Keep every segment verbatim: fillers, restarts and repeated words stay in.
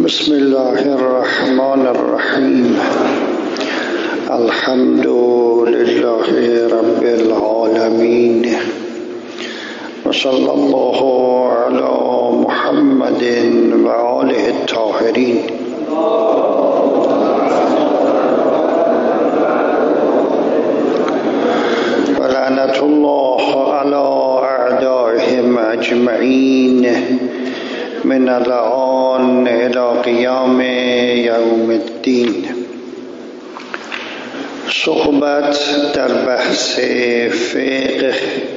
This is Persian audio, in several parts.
بسم الله الرحمن الرحیم. الحمد لله رب العالمین و صلی الله علی محمد و آله الطاهرین. و لعنت الله علی اعدائهم اجمعین من الآن الى قیام یوم الدین. صحبت در بحث فقه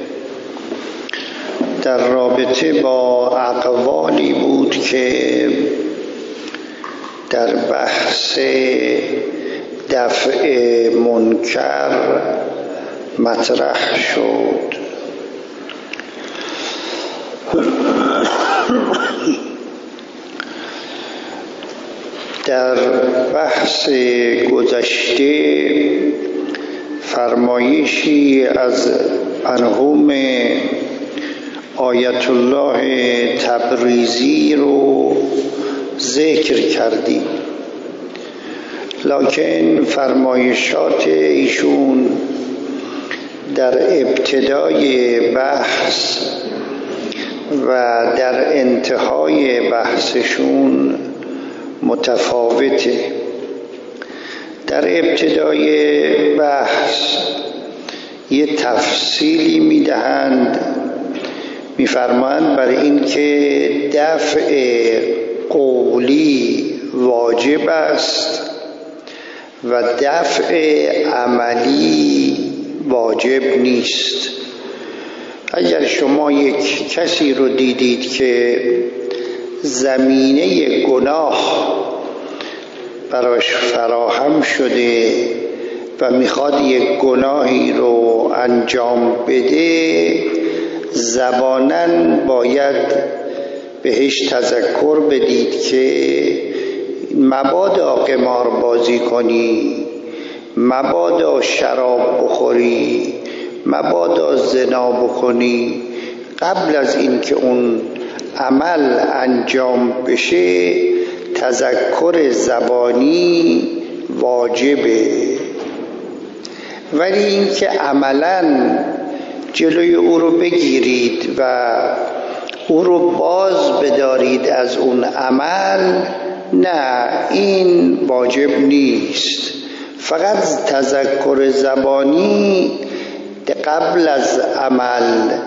در رابطه با اقوالی بود که در بحث دفع منکر مطرح شد. در بحث گذشته فرمایشی از مرحوم آیت الله تبریزی رو ذکر کردیم، لکن فرمایشات ایشون در ابتدای بحث و در انتهای بحثشون متفاوته. در ابتدای بحث یه تفصیلی میدهند، میفرمایند برای این که دفع قولی واجب است و دفع عملی واجب نیست. اگر شما یک کسی رو دیدید که زمینه گناه براش فراهم شده و میخواد یک گناهی رو انجام بده، زباناً باید بهش تذکر بدید که مبادا قمار بازی کنی، مبادا شراب بخوری، مبادا زنا بکنی. قبل از این که اون عمل انجام بشه تذکر زبانی واجبه، ولی این که عملاً جلوی او رو بگیرید و او رو باز بدارید از اون عمل، نه، این واجب نیست. فقط تذکر زبانی قبل از عمل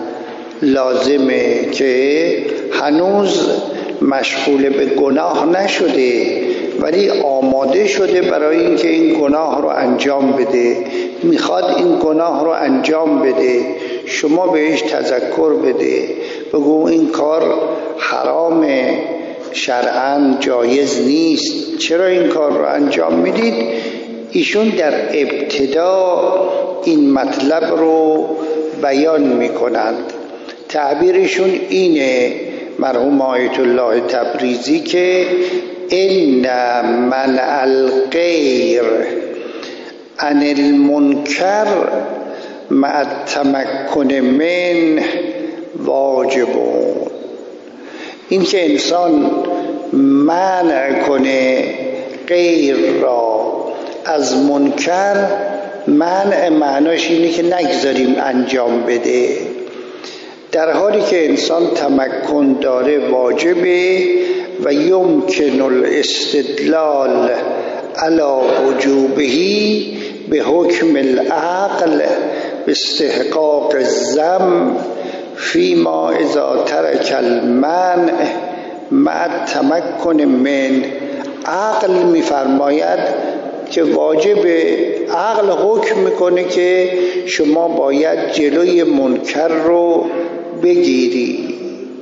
لازمه که هنوز مشغول به گناه نشده ولی آماده شده برای اینکه این گناه رو انجام بده، میخواد این گناه رو انجام بده. شما بهش تذکر بده، بگو این کار حرامه، شرعاً جایز نیست، چرا این کار رو انجام میدید؟ ایشون در ابتدا این مطلب رو بیان میکنند. تعبیرشون اینه، مرحوم آیت الله تبریزی، که ان منع الغیر عن المنکر مع التمکن من واجبون. این که انسان منع کنه غیر را از منکر، منع معناش اینه که نگذاریم انجام بده. در حالی که انسان تمکن داره واجبه و یمکن الاستدلال علی وجوبهی به حکم العقل به استحقاق الذم فیما اذا ترک المنع مع التمکن من. عقل میفرماید که واجب، عقل حکم میکنه که شما باید جلوی منکر رو بگیرید.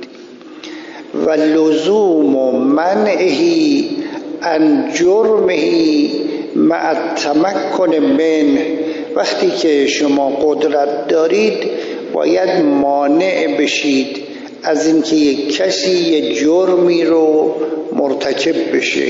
و لزوم منعه عن جرمه مع التمکن من. وقتی که شما قدرت دارید باید مانع بشید از اینکه یک کسی یک جرمی رو مرتکب بشه.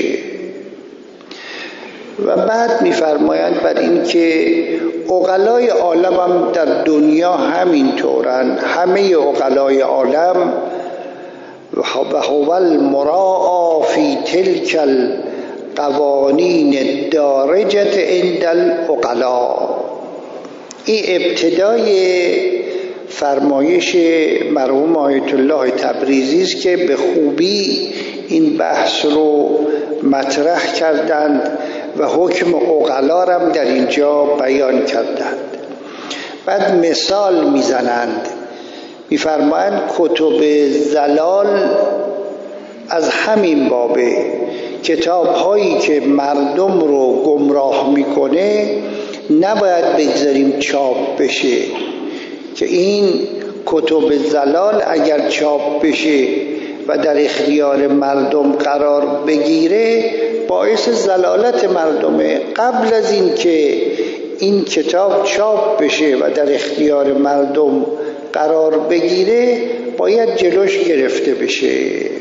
و بعد میفرمایند بر این که عقلای عالم هم در دنیا همین طورن، همه عقلای عالم و هو المراعی فی تلک القوانین الدارجة عند العقلاء. این ابتدای فرمایش مرحوم آیت الله تبریزی است که به خوبی این بحث رو مطرح کردند و حکم عقلا را در اینجا بیان کردند. بعد مثال میزنند، میفرمایند کتب زلال از همین بابه، کتاب هایی که مردم رو گمراه میکنه نباید بگذاریم چاپ بشه، که این کتب زلال اگر چاپ بشه و در اختیار مردم قرار بگیره باعث زلالت مردمه. قبل از این که این کتاب چاپ بشه و در اختیار مردم قرار بگیره باید جلوش گرفته بشه.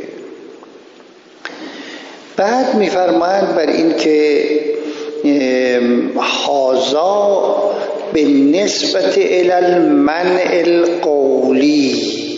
بعد میفرمایند بر این که هذا به نسبت الی المنع القولی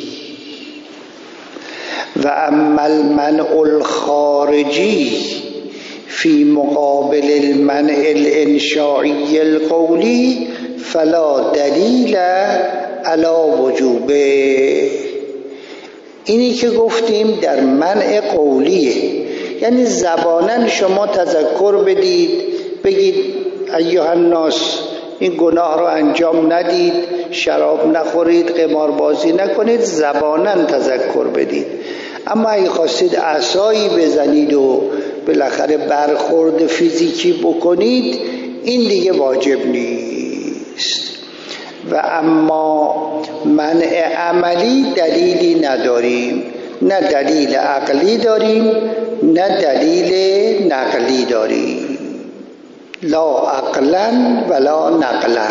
و اما المنع الخارجی فی مقابل المنع الانشائی القولی فلا دلیل علی وجوبه. اینی که گفتیم در منع قولیه، یعنی زباناً شما تذکر بدید، بگید ایها الناس این گناه رو انجام ندید، شراب نخورید، قماربازی نکنید، زباناً تذکر بدید. اما اگه خواستید عصایی بزنید و بالاخره برخورد فیزیکی بکنید این دیگه واجب نیست. و اما منع عملی دلیلی نداریم، نه دلیل عقلی داریم نه دلیل نقلی داریم، لا عقلا ولا نقلا.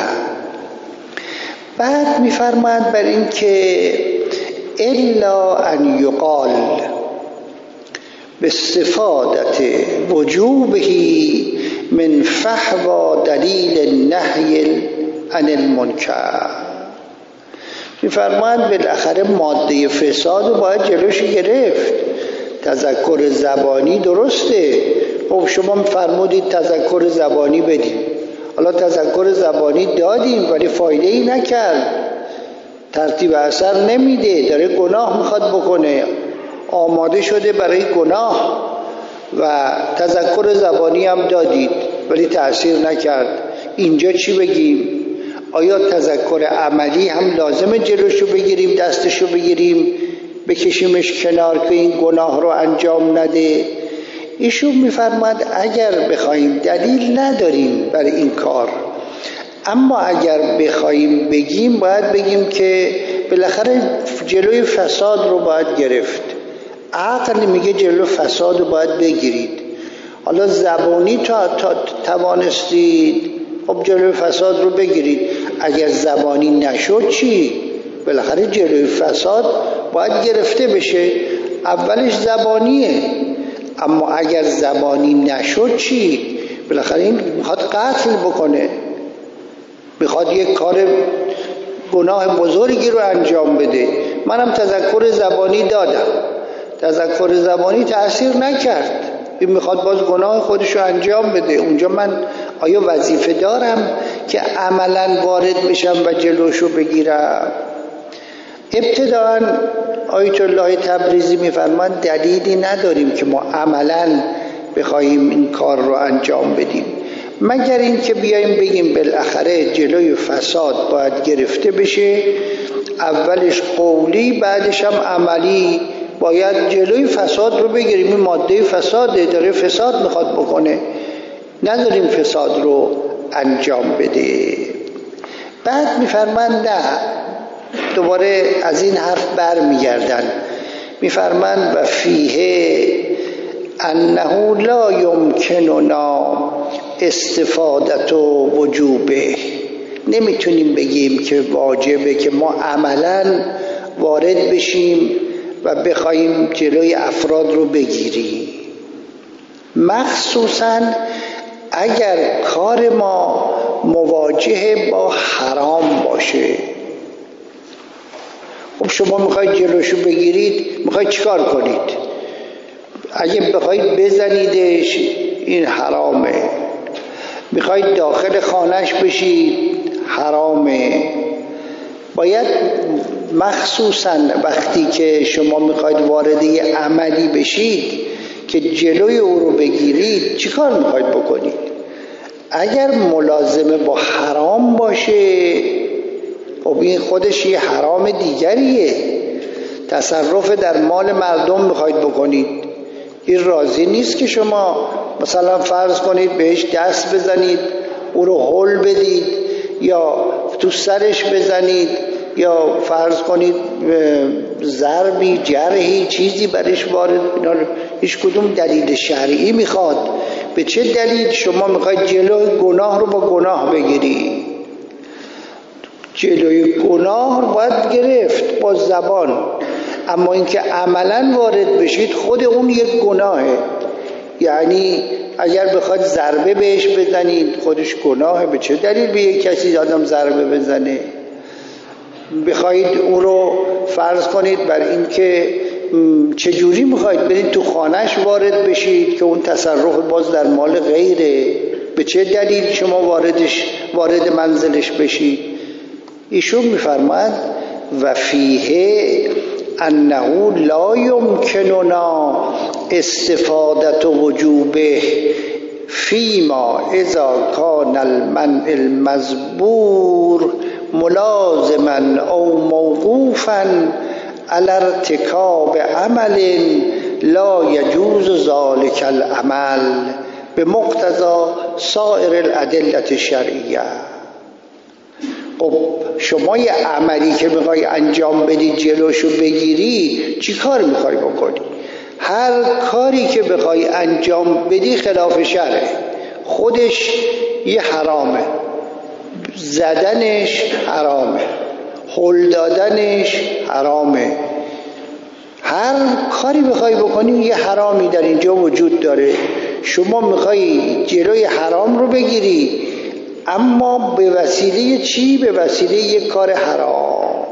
بعد میفرماید بر این که الا ان یقال باستفادت وجوبه من فحوى دلیل النهی عن المنکر. میفرماید بالاخره ماده فساد رو باید جلوش گرفت. تذکر زبانی درسته، خب شما فرمودید تذکر زبانی بدیم، حالا تذکر زبانی دادیم ولی فایده ای نکرد، ترتیب اثر نمیده، داره گناه میخواد بکنه، آماده شده برای گناه. و تذکر زبانی هم دادید ولی تأثیر نکرد، اینجا چی بگیم؟ آیا تذکر عملی هم لازمه جلوشو بگیریم، دستشو بگیریم بکشیمش کنار که این گناه رو انجام نده؟ ایشون میفرماد اگر بخوایم دلیل نداریم برای این کار، اما اگر بخوایم بگیم باید بگیم که بالاخره جلوی فساد رو باید گرفت. عقل میگه جلو فساد رو باید بگیرید، حالا زبانی تا, تا توانستید خب جلوی فساد رو بگیرید. اگر زبانی نشد چی؟ بالاخره جلوی فساد باید گرفته بشه، اولش زبانیه. اما اگر زبانی نشد چی؟ بالاخره این میخواد قتل بکنه، میخواد یک کار گناه بزرگی رو انجام بده. منم تذکر زبانی دادم، تذکر زبانی تأثیر نکرد، این میخواد باز گناه خودشو انجام بده. اونجا من آیا وظیفه دارم که عملاً وارد بشم و جلوشو بگیرم؟ ابتداً آیت الله تبریزی میفرماند دلیلی نداریم که ما عملاً بخوایم این کار رو انجام بدیم، مگر این که بیایم بگیم بالاخره جلوی فساد باید گرفته بشه، اولش قولی بعدش هم عملی باید جلوی فساد رو بگیریم. این ماده فساده، داره فساد میخواد بکنه، نداریم فساد رو انجام بده. بعد میفرماند نه، دوباره از این حرف بر میگردن، میفرماند و فیه انه لا یمکننا استفادت و وجوبه. نمیتونیم بگیم که واجبه که ما عملاً وارد بشیم و بخوایم جلوی افراد رو بگیریم، مخصوصاً اگر کار ما مواجه با حرام باشه. خب شما میخواید جلوشو بگیرید، میخواید چیکار کنید؟ اگه بخواید بزنیدش این حرامه، میخواید داخل خانهش بشید حرامه. باید مخصوصا وقتی که شما میخواید وارد یه عملی بشید که جلوی او رو بگیرید، چی کار میخواید بکنید؟ اگر ملازمه با حرام باشه، خب این خودش یه حرام دیگریه. تصرف در مال مردم میخواید بکنید، این راضی نیست که شما مثلا فرض کنید بهش دست بزنید، او رو هل بدید یا تو سرش بزنید یا فرض کنید ضربی جرحی چیزی برش وارد. هیچ کدوم دلیل شرعی میخواد. به چه دلیل شما میخواید جلوی گناه رو با گناه بگیری؟ جلوی گناه رو باید گرفت با زبان، اما اینکه عملا وارد بشید خود اون یک گناهه. یعنی اگر بخواید ضربه بهش بزنید خودش گناهه. به چه دلیل به یک کسی آدم ضربه بزنه؟ بخواید اون رو فرض کنید بر این که چجوری میخواید برید تو خانهش وارد بشید که اون تصرف باز در مال غیره، به چه دلیل شما واردش وارد منزلش بشید؟ ایشون میفرماید و فیه انه لا یمکننا استفادت وجوبه فیما اذا کان المنع المذبور ملازما او موقوفا علی ارتکاب عمل لا یجوز ذلک العمل به مقتضی سایر الادله الشرعیه. خب شما یه عملی که میخوای انجام بدی جلوشو بگیری، چی کار میخوای بکنی؟ هر کاری که بخوای انجام بدی خلاف شرعه، خودش یه حرامه. زدنش حرامه، هل دادنش حرامه. هر کاری بخوای بکنی یه حرامی در اینجا وجود داره. شما میخوای جلوی حرام رو بگیری، اما به وسیله چی؟ به وسیله یک کار حرام.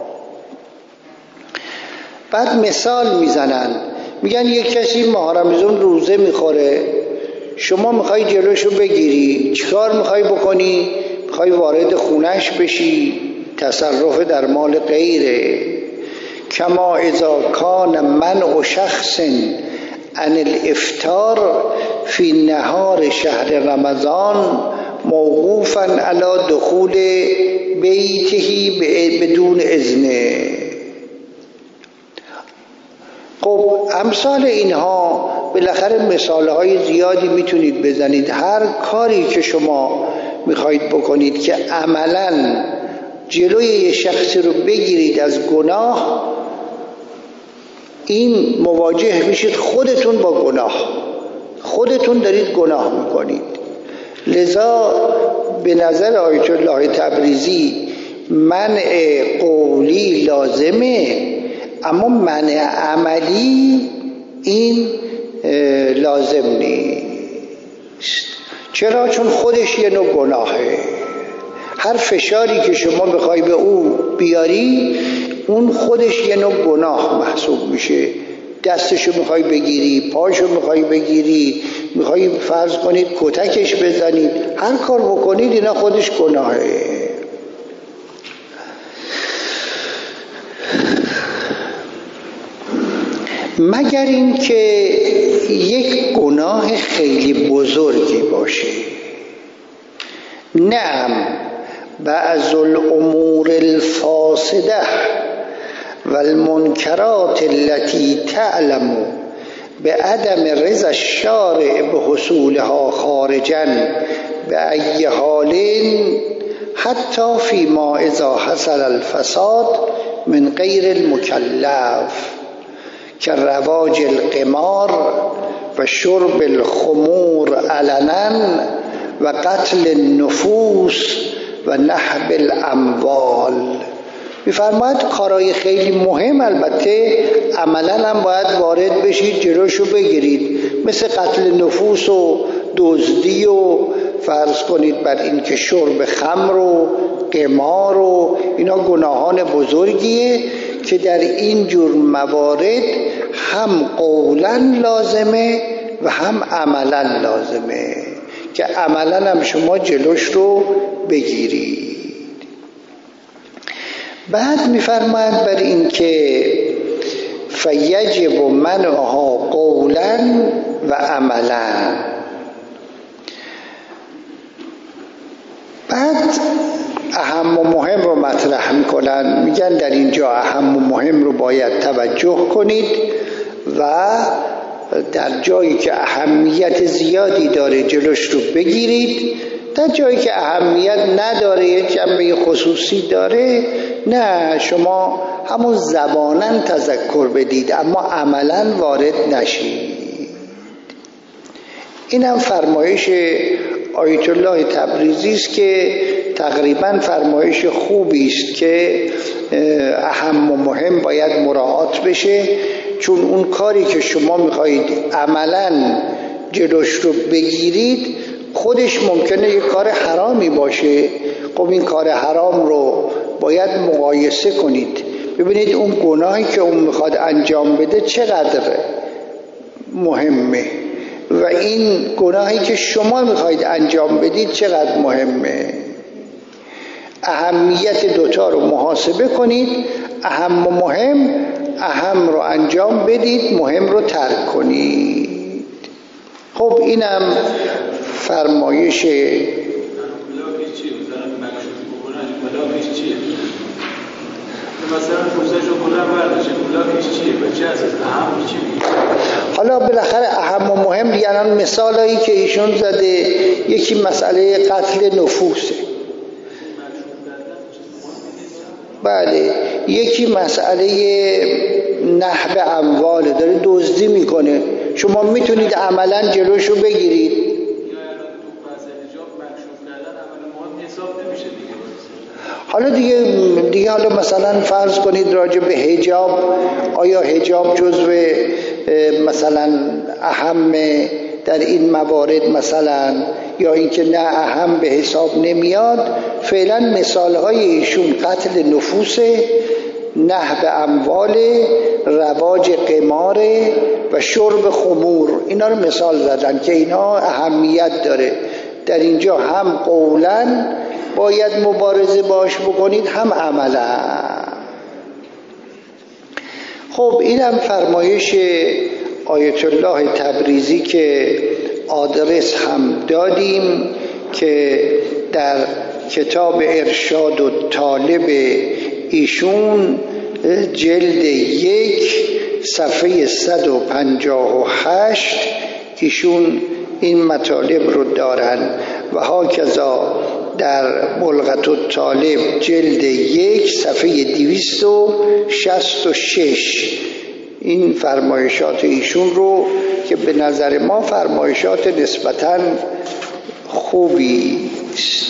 بعد مثال میزنن، میگن یک کسی ماه رمضان روزه میخوره، شما میخوای جلوشو بگیری، چیکار میخوای بکنی؟ میخوای وارد خونش بشی، تصرف در مال غیره. کما اذا کان منع شخص عن الافطار فی نهار شهر رمضان موقوفا علی دخول بیته بدون اذنه. خب امثال اینها بالاخره مثالهای زیادی میتونید بزنید. هر کاری که شما میخواید بکنید که عملاً جلوی یه شخصی رو بگیرید از گناه، این مواجه میشید خودتون با گناه، خودتون دارید گناه میکنید. لذا به نظر آیت الله تبریزی منع قولی لازمه، اما منع عملی این لازم نیست. چرا؟ چون خودش یه نوع گناهه. هر فشاری که شما بخوای به او بیاری، اون خودش یه نوع گناه محسوب میشه. دستشو میخوای بگیری، پاشو میخوای بگیری، میخوای فرض کنید کتکش بزنید، هر کار بکنید اینا خودش گناهه. مگر این که یک گناه خیلی بزرگی باشه. نعم بعض الامور الفاسده والمنکرات التي تعلم بعدم رضا الشارع بحصولها خارجا بأي حال حتی فيما اذا حصل الفساد من غیر المکلف كرواج القمار و شرب الخمور علنا و قتل النفوس و نهب الاموال. میفرماید کارهای خیلی مهم، البته عملا هم باید وارد بشید جلوشو بگیرید، مثل قتل نفوس و دزدی و فرض کنید بر این که شرب خمر و قمار و اینا گناهان بزرگیه که در این جور موارد هم قولا لازمه و هم عملا لازمه که عملا هم شما جلوش رو بگیرید. بعد میفرماید بر این که فیجب منعها قولا و عملا. بعد اهم و مهم رو مطرح میکنن، میگن در اینجا اهم و مهم رو باید توجه کنید و در جایی که اهمیت زیادی داره جلوش رو بگیرید، در جایی که اهمیت نداره یه جنبه خصوصی داره نه شما همون زباناً تذکر بدید اما عملاً وارد نشید. این هم فرمایش آیت الله تبریزی است که تقریباً فرمایش خوبی است که اهم و مهم باید مراعات بشه، چون اون کاری که شما میخواهید عملاً جلوش رو بگیرید خودش ممکنه یک کار حرامی باشه. خب این کار حرام رو باید مقایسه کنید، ببینید اون گناهی که اون میخواد انجام بده چقدر مهمه و این گناهی که شما میخواید انجام بدید چقدر مهمه. اهمیت دوتا رو محاسبه کنید، اهم و مهم، اهم رو انجام بدید، مهم رو ترک کنید. خب اینم فرمایش حالا بالاخره اهم و مهم یعنی مثالایی که ایشون زده یکی مسئله قتل نفوسه، بله، یکی مسئله نهب اموال داره دزدی میکنه، شما میتونید عملا جلوش رو بگیرید. حالا دیگه دیگه حالا مثلا فرض کنید راجع به حجاب، آیا حجاب جزو مثلا اهم در این موارد مثلا، یا اینکه نه اهم به حساب نمیاد. فعلا مثال های ایشون قتل نفوس، نهب اموال، رواج قمار و شرب خمور، اینا رو مثال زدن که اینا اهمیت داره. در اینجا هم قولاً باید مبارزه باش بکنید هم عملا. خب اینم فرمایش آیت الله تبریزی که آدرس هم دادیم که در کتاب ارشاد و طالب ایشون جلد یک صفحه صد و پنجاه و هشت ایشون این مطالب رو دارن و هاکذا در بلغت الطالب جلد یک صفحه دویست و شصت و شش این فرمایشات ایشون رو که به نظر ما فرمایشات نسبتاً خوبی است.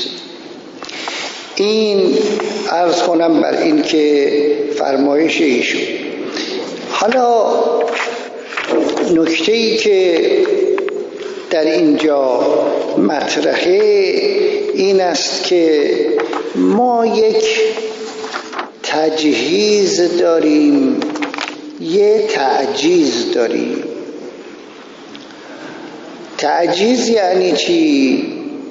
این عرض کنم بر این که فرمایش ایشون. حالا نکته‌ای که در اینجا مطرحه این است که ما یک تجهیز داریم، یه تعجیز داریم. تعجیز یعنی چی؟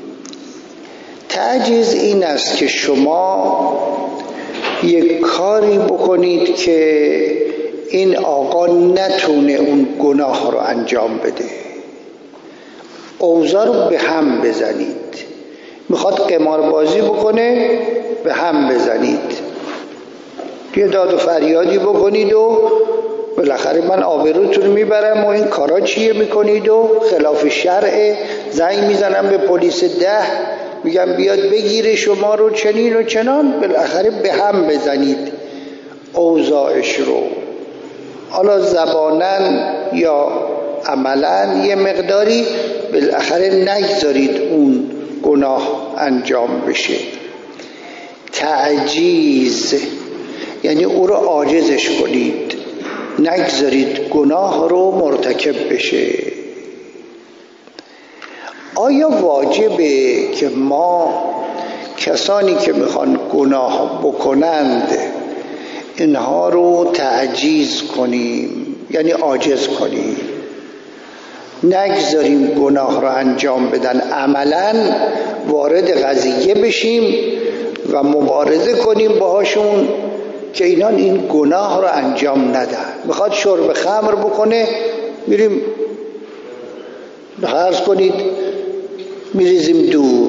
تعجیز این است که شما یک کاری بکنید که این آقا نتونه اون گناه رو انجام بده، اوضاع رو به هم بزنید. میخواد قماربازی بکنه، به هم بزنید، یه داد و فریادی بکنید و بالاخره من آبروتون میبرم و این کارا چیه میکنید و خلاف شرعه. زنگ میزنم به پلیس ده میگم بیاد بگیره شما رو چنین و چنان، بالاخره به هم بزنید اوضاعش رو. حالا زبانن یا عملا یه مقداری بالاخره نگذارید اون گناه انجام بشه. تعجیز یعنی او رو عاجزش کنید، نگذارید گناه رو مرتکب بشه. آیا واجبه که ما کسانی که میخوان گناه بکنند اینها رو تعجیز کنیم، یعنی عاجز کنیم، نگذاریم گناه رو انجام بدن، عملاً وارد قضیه بشیم و مبارزه کنیم باهاشون که اینا این گناه رو انجام ندن. میخواد شرب خمر بکنه، میریم فرض کنید میریزیم دور،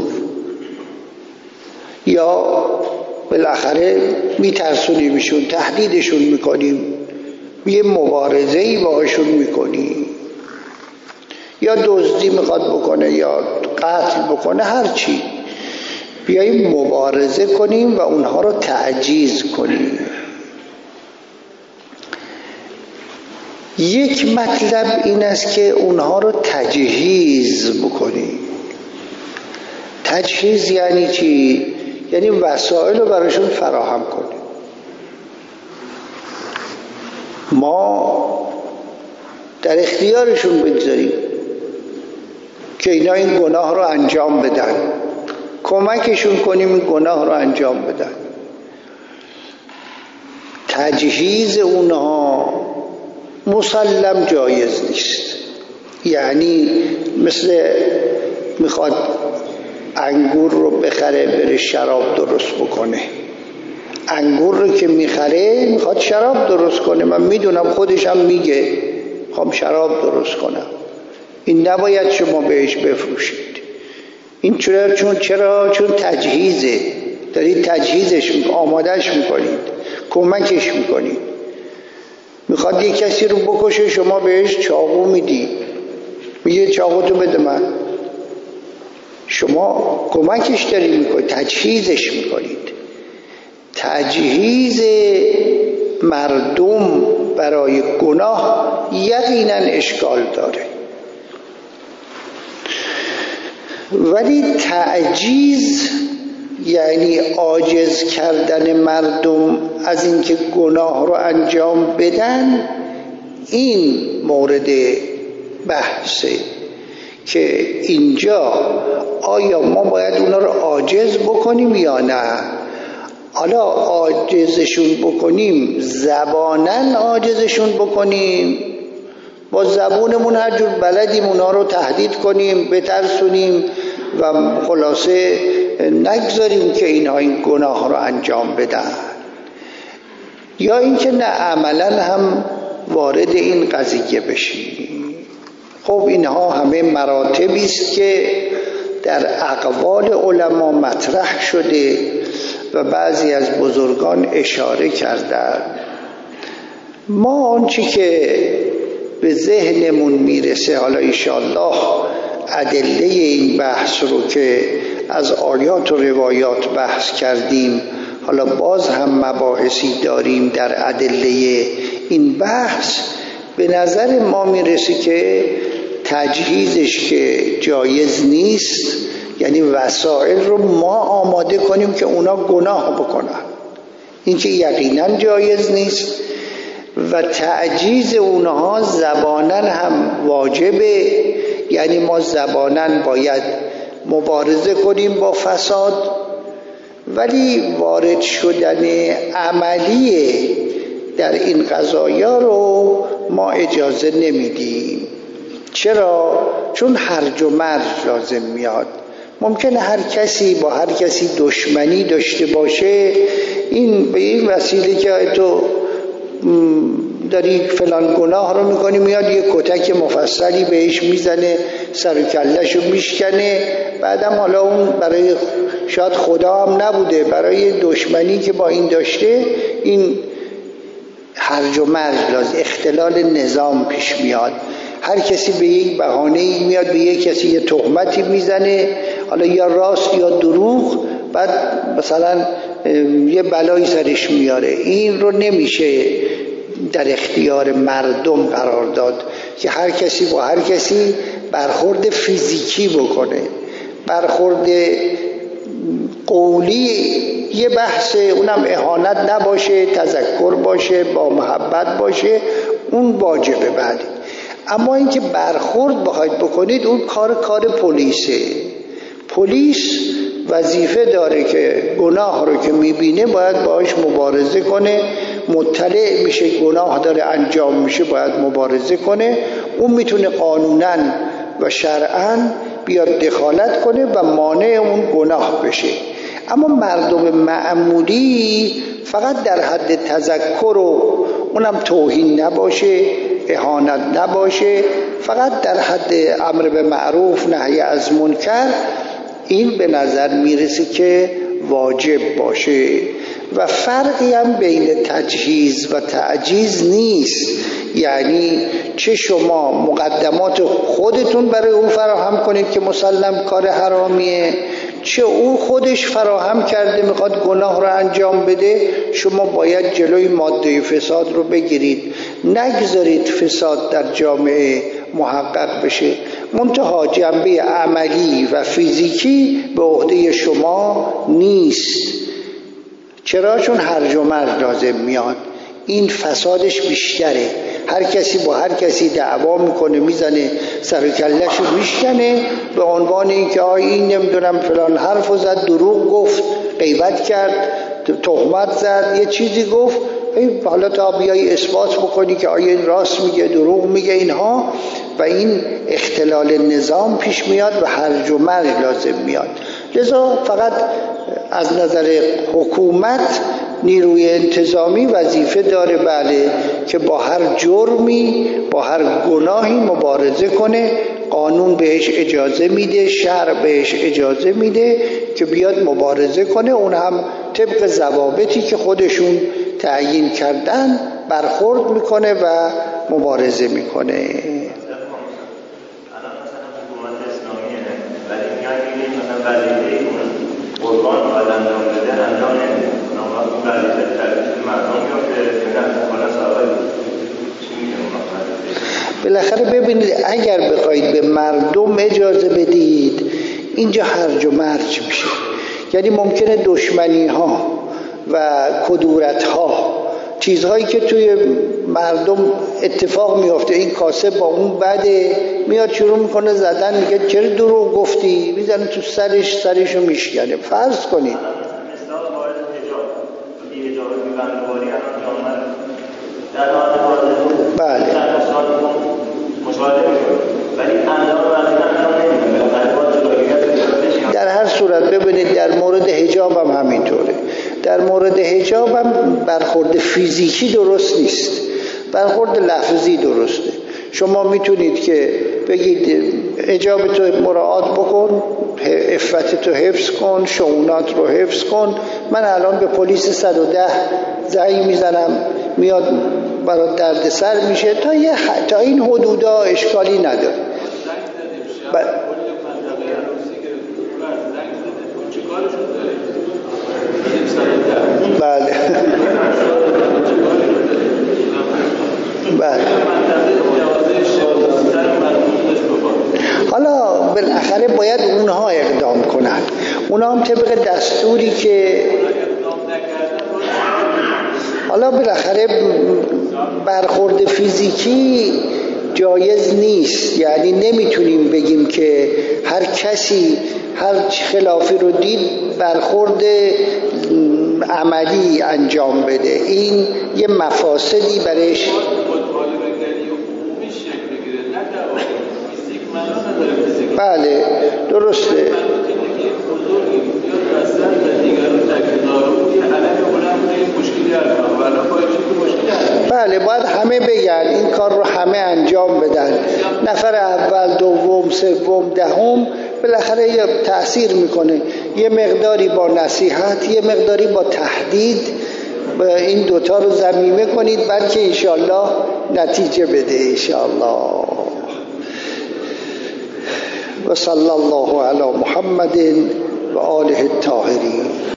یا بالاخره میترسونیمشون، تهدیدشون میکنیم، یه مبارزه‌ای باهاشون میکنیم، یا دزدی میخواد بکنه یا قتل بکنه، هر چی، بیاییم مبارزه کنیم و اونها رو تعجیز کنیم. یک مطلب این است که اونها رو تجهیز بکنیم. تجهیز یعنی چی؟ یعنی وسایل رو براشون فراهم کنیم. ما در اختیارشون بگذاریم که اینا این گناه رو انجام بدن، کمکشون کنیم این گناه رو انجام بدن. تجهیز اونها مسلم جایز نیست. یعنی مثل میخواد انگور رو بخره بره شراب درست بکنه، انگور رو که میخره میخواد شراب درست کنه، من میدونم خودش هم میگه میخوام شراب درست کنم، این نباید شما بهش بفروشید. این چرا؟ چون چرا؟ چون تجهیزه، دارید تجهیزش آمادهش میکنید، کمکش میکنید. میخواد یک کسی رو بکشه، شما بهش چاقو میدی، میگه چاقو تو بده من، شما کمکش دارید میکنید، تجهیزش میکنید. تجهیز مردم برای گناه یقینا اشکال داره، ولی تعجیز یعنی عاجز کردن مردم از اینکه گناه رو انجام بدن، این مورد بحثه که اینجا آیا ما باید اونا رو عاجز بکنیم یا نه. حالا عاجزشون بکنیم، زبانن عاجزشون بکنیم، با زبونمون هر جور بلدیم اونا رو تهدید کنیم، بترسونیم و خلاصه نگذاریم که اینها این گناه رو انجام بدن، یا اینکه نه عملا هم وارد این قضیه بشیم. خب اینها همه مراتبی است که در اقوال علما مطرح شده و بعضی از بزرگان اشاره کردند. ما آنچه که به ذهنمون میرسه، حالا انشاءالله ادله این بحث رو که از آیات و روایات بحث کردیم، حالا باز هم مباحثی داریم در ادله این بحث، به نظر ما میرسه که تجهیزش که جایز نیست، یعنی وسایل رو ما آماده کنیم که اونا گناه بکنن، این که یقینا جایز نیست. و تعجیز اونها زبانن هم واجبه، یعنی ما زبانن باید مبارزه کنیم با فساد، ولی وارد شدن عملی در این قضایا رو ما اجازه نمیدیم. چرا؟ چون هرج و مرج لازم میاد. ممکنه هر کسی با هر کسی دشمنی داشته باشه، این به این وسیله که تو داری فلان گناه رو میکنی، میاد یه کتک مفصلی بهش میزنه، سر و کلهشو میشکنه، بعدم حالا اون برای شاید خدا هم نبوده، برای دشمنی که با این داشته این هرج و مرج لازم، اختلال نظام پیش میاد. هر کسی به یک بهانه‌ای میاد به یک کسی یه تهمتی میزنه، حالا یا راست یا دروغ، بعد مثلا یه بلایی سرش میاره. این رو نمیشه در اختیار مردم قرار داد که هر کسی با هر کسی برخورد فیزیکی بکنه. برخورد قولی یه بحثه، اونم اهانت نباشه، تذکر باشه، با محبت باشه، اون واجبه. بعد اما اینکه برخورد بخواید بکنید، اون کار کار پلیسه. پلیس وظیفه داره که گناه رو که میبینه باید باهاش مبارزه کنه، مطلع میشه گناه داره انجام میشه باید مبارزه کنه. اون میتونه قانونا و شرعاً بیاد دخالت کنه و مانع اون گناه بشه. اما مردم معمولی فقط در حد تذکر و اونم توهین نباشه، اهانت نباشه، فقط در حد امر به معروف نهی از منکر، این به نظر میرسه که واجب باشه. و فرقی هم بین تجهیز و تعجیز نیست، یعنی چه شما مقدمات خودتون برای او فراهم کنید که مسلم کار حرامیه، چه او خودش فراهم کرده میخواد گناه رو انجام بده، شما باید جلوی ماده فساد رو بگیرید، نگذارید فساد در جامعه محقق بشه. منتها جنبه عملی و فیزیکی به عهده شما نیست. چرا؟ چون هرج و مرج لازم میاد، این فسادش بیشتره، هر کسی با هر کسی دعوا میکنه، میزنه سر و کله‌شو میشکنه به عنوان اینکه آی این نمیدونم فلان حرفو زد، دروغ گفت، غیبت کرد، تهمت زد، یه چیزی گفت، حالا تا بیای اثبات بکنی که آیا این راست میگه دروغ میگه اینها، و این اختلال نظام پیش میاد و هرج و مرج لازم میاد. لذا فقط از نظر حکومت نیروی انتظامی وظیفه داره بله که با هر جرمی با هر گناهی مبارزه کنه، قانون بهش اجازه میده، شرع بهش اجازه میده که بیاد مبارزه کنه، اون هم طبق ضوابطی که خودشون تعیین کردن برخورد میکنه و مبارزه میکنه. قربان آدم جان بده انجام نمیده اما اون وظیفه تربیت مردم میافته که نه خلاص آقای چی میگه. بالاخره ببینید اگر بخواید به مردم اجازه بدید اینجا هرج و مرج میشه، یعنی ممکنه دشمنی ها و کدورت ها، چیزهایی که توی مردم اتفاق میافته، این کاسب با اون بده، میاد شروع میکنه زدن، میگه چرا دروغ گفتی، میزنه تو سرش، سرشو میشکنه. فرض کنید بله در هر صورت ببینید در مورد حجاب هم همینطوره. در مورد حجاب هم برخورد فیزیکی درست نیست، برخورد لفظی درسته. شما میتونید که بگید حجاب تو مراعات بکن، عفت تو حفظ کن، شؤونات رو حفظ کن، من الان به پلیس صد و ده زنگ میزنم میاد برات درد سر میشه، تا یه ح... تا این حدودا اشکالی نداره. ب... بله بله حالا بالاخره باید اونها اقدام کنن، اونها هم طبق دستوری که حالا بالاخره برخورد فیزیکی جایز نیست، یعنی نمیتونیم بگیم که هر کسی هر خلافی رو دید برخورد عملی انجام بده، این یه مفاسدی برش بله درسته. بله باید همه بگن این کار رو همه انجام بدن، نفر اول دوم سوم دهم بالاخره یه تأثیر میکنه، یه مقداری با نصیحت یه مقداری با تهدید این دوتا رو ضمیمه کنید، بلکه انشاءالله نتیجه بده انشاءالله. و صلی الله علی محمد و آله الطاهرین.